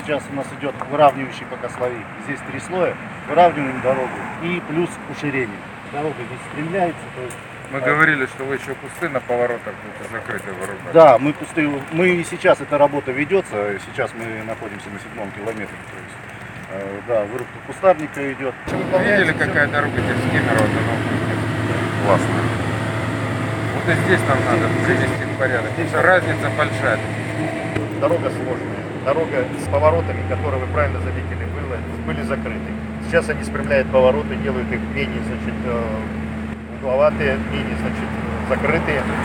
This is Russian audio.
сейчас у нас идет выравнивающий пока слои. Здесь 3 слоя, выравниваем дорогу и плюс уширение. Дорога здесь стремляется, то есть. Мы говорили, что вы еще кусты на поворотах будете закрыты вырубать. Да, мы кусты, мы и сейчас эта работа ведется, сейчас мы находимся на 7-м километре, то есть, да, вырубка кустарника идет. Вы видели, какая дорога здесь с Кемерово до Новокузнецка? Классная. Вот и здесь нам надо привести в порядок. Здесь разница большая. Дорога сложная. Дорога с поворотами, которые, вы правильно заметили, были закрыты. Сейчас они спрямляют повороты, делают их менее, угловатые, менее, закрытые.